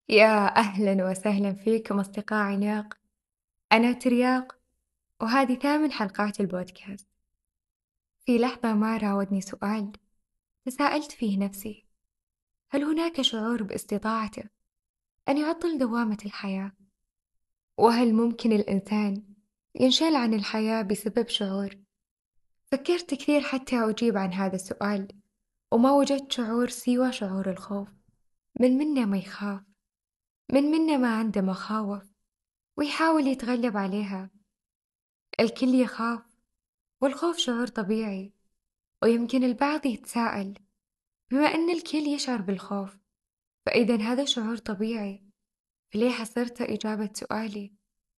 يا أهلا وسهلا فيكم أصدقاء عناق. أنا ترياق، وهذه ثامن حلقات البودكاست. في لحظة ما راودني سؤال تساءلت فيه نفسي: هل هناك شعور باستطاعته أن يعطل دوامة الحياة؟ وهل ممكن الإنسان ينشل عن الحياة بسبب شعور؟ فكرت كثير حتى أجيب عن هذا السؤال، وما وجدت شعور سوى شعور الخوف. من منا ما يخاف؟ من منا ما عنده مخاوف ويحاول يتغلب عليها؟ الكل يخاف، والخوف شعور طبيعي. ويمكن البعض يتساءل: بما أن الكل يشعر بالخوف، فإذا هذا شعور طبيعي، فليه حصرت إجابة سؤالي؟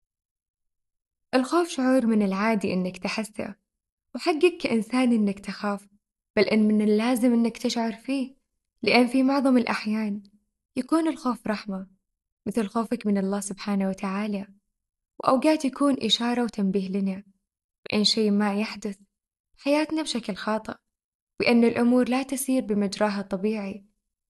الخوف شعور من العادي إنك تحسه، وحقك كإنسان إنك تخاف، بل إن من اللازم إنك تشعر فيه، لأن في معظم الأحيان يكون الخوف رحمة، مثل خوفك من الله سبحانه وتعالى. وأوقات يكون إشارة وتنبيه لنا بأن شيء ما يحدث حياتنا بشكل خاطئ، بأن الأمور لا تسير بمجراها الطبيعي.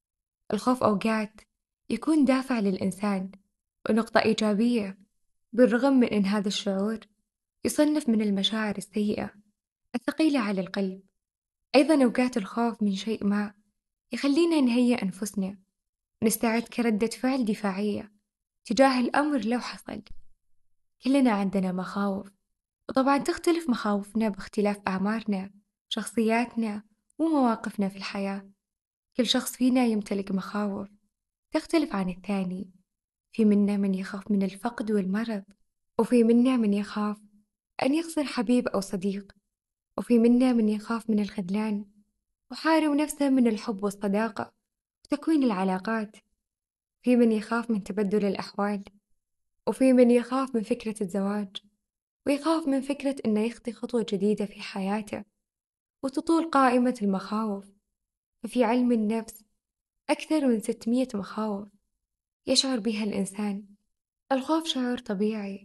الخوف أوقات يكون دافع للإنسان ونقطة إيجابية، بالرغم من أن هذا الشعور يصنف من المشاعر السيئة الثقيلة على القلب. أيضا أوقات الخوف من شيء ما يخلينا نهيئ أنفسنا، نستعد كردة فعل دفاعية تجاه الأمر لو حصل. كلنا عندنا مخاوف، وطبعا تختلف مخاوفنا باختلاف أعمارنا، شخصياتنا، ومواقفنا في الحياة. كل شخص فينا يمتلك مخاوف تختلف عن الثاني. في منا من يخاف من الفقد والمرض، وفي منا من يخاف أن يخسر حبيب أو صديق، وفي منا من يخاف من الخذلان وحارم نفسه من الحب والصداقة وتكوين العلاقات. في من يخاف من تبدل الأحوال، وفي من يخاف من فكرة الزواج، ويخاف من فكرة أنه يخطي خطوة جديدة في حياته. وتطول قائمة المخاوف. ففي علم النفس أكثر من 600 مخاوف يشعر بها الإنسان. الخوف شعور طبيعي،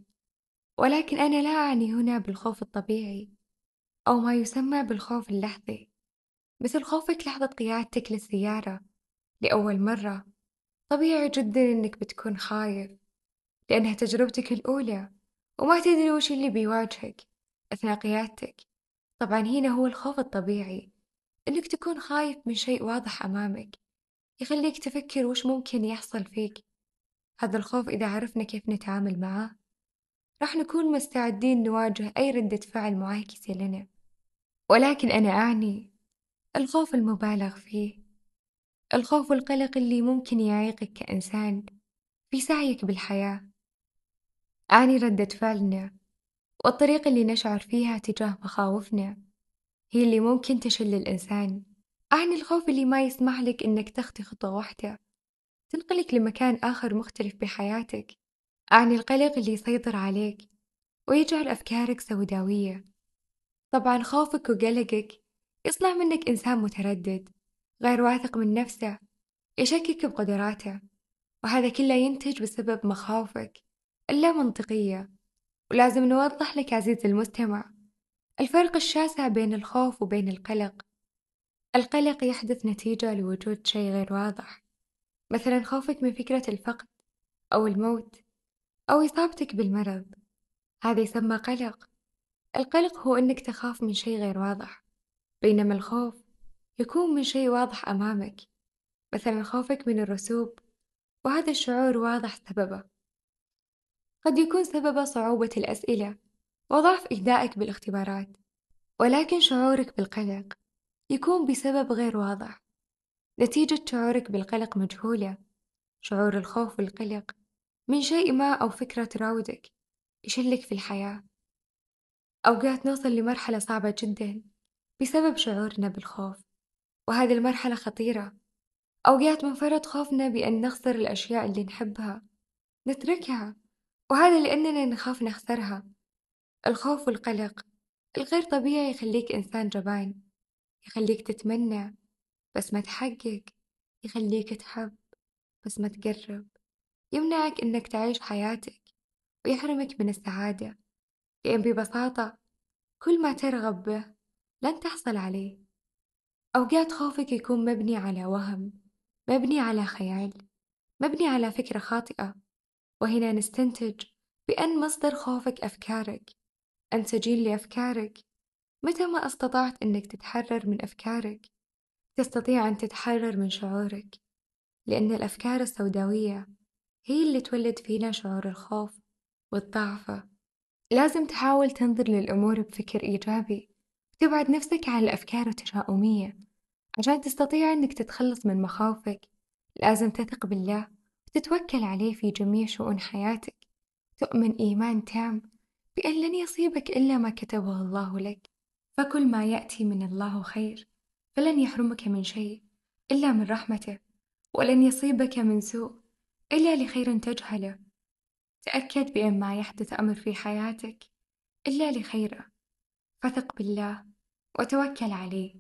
ولكن أنا لا أعني هنا بالخوف الطبيعي أو ما يسمى بالخوف اللحظي، مثل خوفك لحظة قيادتك للسيارة لأول مرة. طبيعي جدا إنك بتكون خايف، لأنها تجربتك الأولى، وما تدري وش اللي بيواجهك أثناء قيادتك. طبعا هنا هو الخوف الطبيعي، إنك تكون خايف من شيء واضح أمامك يخليك تفكر وش ممكن يحصل فيك. هذا الخوف إذا عرفنا كيف نتعامل معاه، راح نكون مستعدين نواجه أي ردة فعل معاكسة لنا. ولكن أنا أعني الخوف المبالغ فيه، الخوف والقلق اللي ممكن يعيقك كإنسان في سعيك بالحياة. أعني ردة فعلنا والطريقة اللي نشعر فيها تجاه مخاوفنا هي اللي ممكن تشل الإنسان. أعني الخوف اللي ما يسمح لك إنك تخطي خطوة واحدة تنقلك لمكان آخر مختلف بحياتك. أعني القلق اللي يسيطر عليك ويجعل أفكارك سوداوية. طبعا خوفك وقلقك يصنع منك إنسان متردد، غير واثق من نفسه، يشكك بقدراته، وهذا كله ينتج بسبب مخاوفك اللا منطقية. ولازم نوضح لك عزيزي المستمع الفرق الشاسع بين الخوف وبين القلق. القلق يحدث نتيجة لوجود شيء غير واضح، مثلا خوفك من فكرة الفقد أو الموت أو إصابتك بالمرض، هذا يسمى قلق. القلق هو أنك تخاف من شيء غير واضح، بينما الخوف يكون من شيء واضح أمامك، مثلا خوفك من الرسوب، وهذا الشعور واضح سببه. قد يكون سببه صعوبة الأسئلة وضعف إهدائك بالاختبارات، ولكن شعورك بالقلق يكون بسبب غير واضح. نتيجة شعورك بالقلق مجهولة. شعور الخوف والقلق من شيء ما أو فكرة تراودك يشلك في الحياة. أوقات نوصل لمرحلة صعبة جدا بسبب شعورنا بالخوف، وهذه المرحلة خطيرة. أوقات من فرط خوفنا بأن نخسر الأشياء اللي نحبها نتركها، وهذا لأننا نخاف نخسرها. الخوف والقلق الغير طبيعي يخليك إنسان جبان، يخليك تتمنى بس ما تحقق، يخليك تحب بس ما تقرب، يمنعك إنك تعيش حياتك، ويحرمك من السعادة، لأن ببساطة كل ما ترغب به لن تحصل عليه. أوقات خوفك يكون مبني على وهم، مبني على خيال، مبني على فكرة خاطئة. وهنا نستنتج بأن مصدر خوفك أفكارك. أنت سجين لأفكارك. متى ما استطعت أنك تتحرر من أفكارك، تستطيع أن تتحرر من شعورك، لأن الأفكار السوداوية هي اللي تولد فينا شعور الخوف والضعف. لازم تحاول تنظر للأمور بفكر إيجابي، وتبعد نفسك عن الأفكار التشاؤمية. عشان تستطيع أنك تتخلص من مخاوفك، لازم تثق بالله وتتوكل عليه في جميع شؤون حياتك. تؤمن إيمان تام بأن لن يصيبك إلا ما كتبه الله لك، فكل ما يأتي من الله خير، فلن يحرمك من شيء إلا من رحمته، ولن يصيبك من سوء إلا لخير تجهله. تأكد بأن ما يحدث أمر في حياتك إلا لخيره، فثق بالله وتوكل عليه،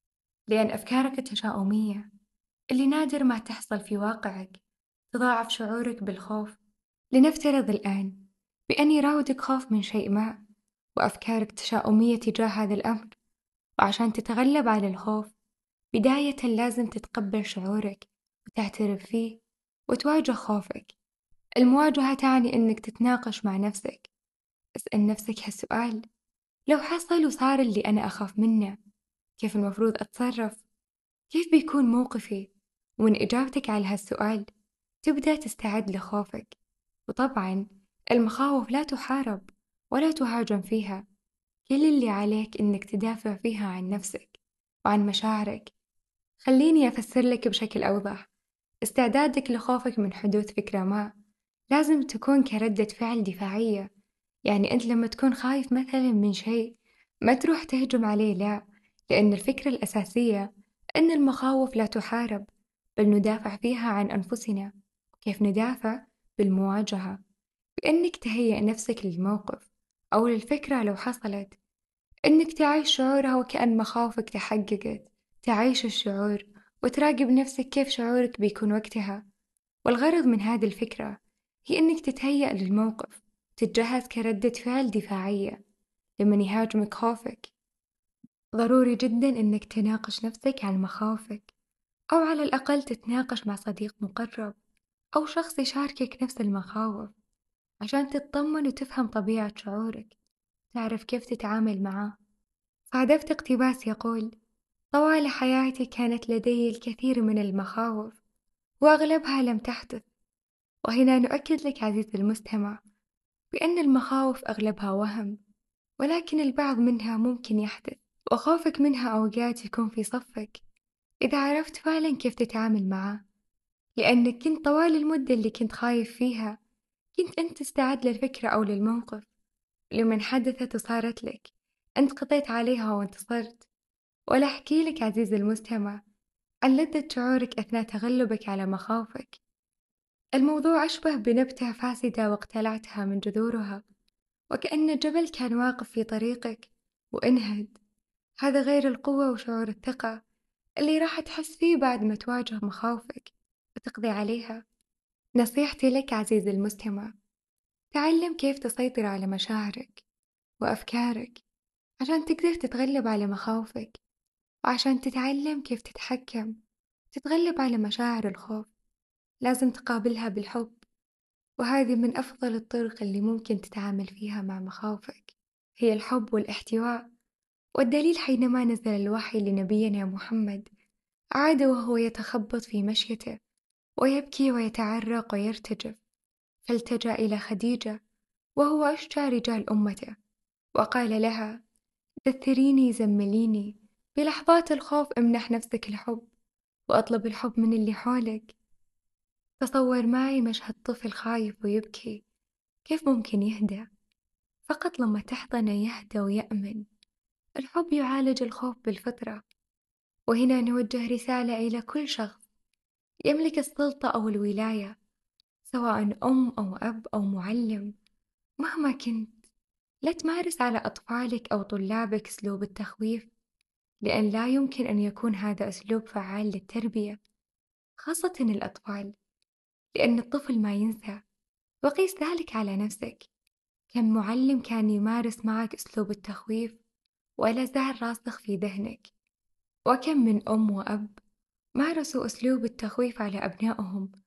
لأن أفكارك التشاؤمية اللي نادر ما تحصل في واقعك تضاعف شعورك بالخوف. لنفترض الآن بأن يراودك خوف من شيء ما، وأفكارك تشاؤمية تجاه هذا الأمر. وعشان تتغلب على الخوف، بداية لازم تتقبل شعورك وتعترف فيه وتواجه خوفك. المواجهة تعني إنك تتناقش مع نفسك. اسأل نفسك هالسؤال: لو حصل وصار اللي أنا أخاف منه، كيف المفروض أتصرف؟ كيف بيكون موقفي؟ ومن إجابتك على هالسؤال تبدأ تستعد لخوفك. وطبعاً المخاوف لا تحارب ولا تهاجم فيها، كل اللي عليك إنك تدافع فيها عن نفسك وعن مشاعرك. خليني أفسر لك بشكل أوضح. استعدادك لخوفك من حدوث فكرة ما لازم تكون كردة فعل دفاعية. يعني أنت لما تكون خايف مثلا من شيء، ما تروح تهجم عليه، لا، لأن الفكرة الأساسية أن المخاوف لا تحارب، بل ندافع فيها عن أنفسنا. كيف ندافع؟ بالمواجهة، بأنك تهيئ نفسك للموقف أو للفكرة لو حصلت، أنك تعيش شعورها وكأن مخاوفك تحققت. تعيش الشعور وتراقب نفسك كيف شعورك بيكون وقتها. والغرض من هذه الفكرة هي أنك تتهيأ للموقف، تتجهز كردة فعل دفاعية لمن يهاجمك خوفك. ضروري جدا أنك تناقش نفسك عن مخاوفك، أو على الأقل تتناقش مع صديق مقرب أو شخص يشاركك نفس المخاوف، عشان تطمن وتفهم طبيعة شعورك، تعرف كيف تتعامل معاه. صادفت اقتباس يقول: طوال حياتي كانت لدي الكثير من المخاوف، وأغلبها لم تحدث. وهنا نؤكد لك عزيزي المستمع بأن المخاوف أغلبها وهم، ولكن البعض منها ممكن يحدث، وخوفك منها أوقات يكون في صفك إذا عرفت فعلا كيف تتعامل معاه. لأنك كنت طوال المدة اللي كنت خايف فيها كنت أنت تستعد للفكرة أو للموقف. لمن حدثت وصارت لك، أنت قضيت عليها وانتصرت. ولا أحكي لك عزيزي المستمع عن لذة شعورك أثناء تغلبك على مخاوفك. الموضوع أشبه بنبتة فاسدة واقتلعتها من جذورها، وكأن الجبل كان واقف في طريقك وانهد. هذا غير القوة وشعور الثقة اللي راح تحس فيه بعد ما تواجه مخاوفك وتقضي عليها. نصيحتي لك عزيزي المستمع: تعلم كيف تسيطر على مشاعرك وأفكارك عشان تقدر تتغلب على مخاوفك، وعشان تتعلم كيف تتغلب على مشاعر الخوف لازم تقابلها بالحب. وهذه من أفضل الطرق اللي ممكن تتعامل فيها مع مخاوفك، هي الحب والاحتواء. والدليل حينما نزل الوحي لنبينا محمد، عاد وهو يتخبط في مشيته ويبكي ويتعرق ويرتجف، فالتجأ إلى خديجة وهو أشجع رجال أمته، وقال لها: دثريني زمليني، بلحظات الخوف امنح نفسك الحب، وأطلب الحب من اللي حولك. تصور معي مشهد طفل خايف ويبكي، كيف ممكن يهدأ؟ فقط لما تحضنه يهدأ ويأمن. الحب يعالج الخوف بالفطرة. وهنا نوجه رسالة إلى كل شخص يملك السلطة أو الولاية، سواء أم أو أب أو معلم، مهما كنت، لا تمارس على أطفالك أو طلابك أسلوب التخويف، لأن لا يمكن أن يكون هذا أسلوب فعال للتربية، خاصة الأطفال، لأن الطفل ما ينسى. وقيس ذلك على نفسك. كم معلم كان يمارس معك أسلوب التخويف ولا زال راسخ في ذهنك؟ وكم من أم وأب مارسوا أسلوب التخويف على أبنائهم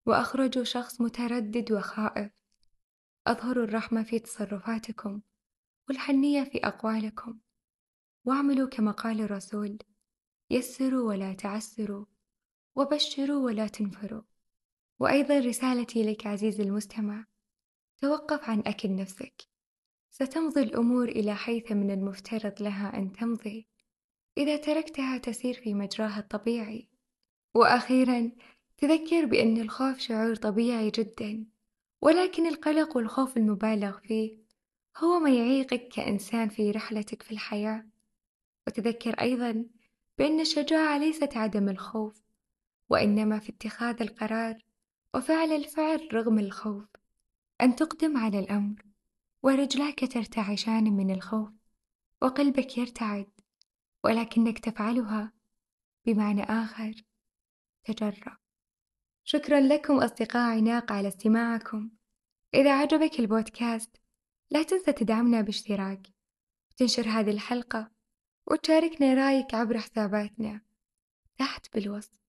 وأخرجوا شخص متردد وخائف. أظهروا الرحمة في تصرفاتكم والحنية في أقوالكم، واعملوا كما قال الرسول: يسروا ولا تعسروا، وبشروا ولا تنفروا. وأيضا رسالتي لك عزيزي المستمع: توقف عن أكل نفسك، ستمضي الأمور إلى حيث من المفترض لها أن تمضي إذا تركتها تسير في مجراها الطبيعي. وأخيرا، تذكر بأن الخوف شعور طبيعي جدا، ولكن القلق والخوف المبالغ فيه هو ما يعيقك كإنسان في رحلتك في الحياة. وتذكر أيضا بأن الشجاعة ليست عدم الخوف، وإنما في اتخاذ القرار وفعل الفعل رغم الخوف، أن تقدم على الأمر ورجلاك ترتعشان من الخوف وقلبك يرتعد، ولكنك تفعلها. بمعنى آخر، تجرأ. شكرا لكم أصدقاء عناق على استماعكم. إذا عجبك البودكاست لا تنسى تدعمنا باشتراك، وتنشر هذه الحلقة، وتشاركنا رأيك عبر حساباتنا تحت بالوصف.